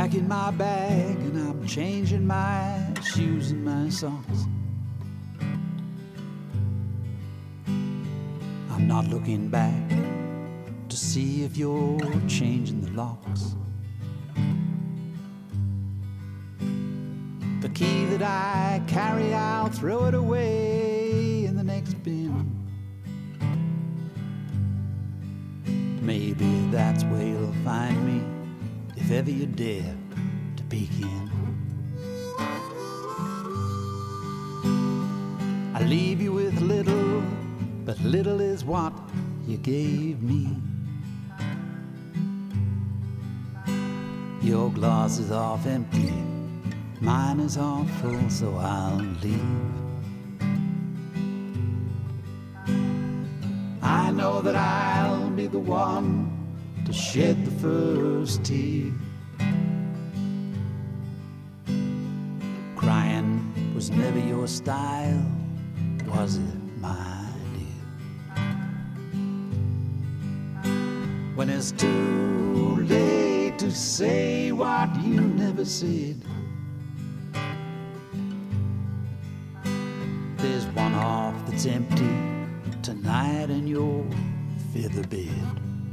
packing my bag and I'm changing my shoes and my socks. I'm not looking back to see if you're changing the locks. The key that I carry, I'll throw it away in the next bin. Maybe that's where you'll find me if ever you dare to peek in. I leave you with little, but little is what you gave me. Your glass is half empty, mine is half full, so I'll leave. I know that I'll be the one to shed the first tear. Crying was never your style, was it, my dear? When it's too late to say what you never said, there's one half that's empty tonight in your feather bed.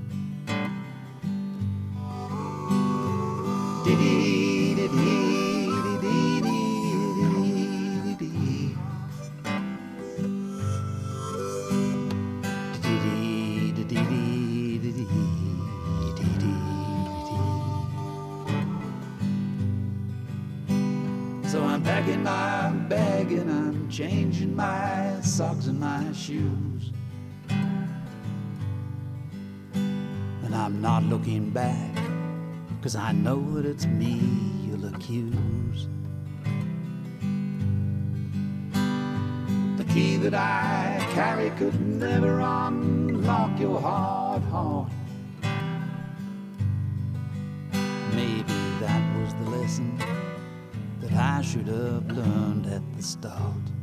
So I'm packing my bag and I'm changing my socks and my shoes, and I'm not looking back, 'cause I know that it's me you'll accuse. The key that I carry could never unlock your hard heart. Maybe that was the lesson that I should have learned at the start.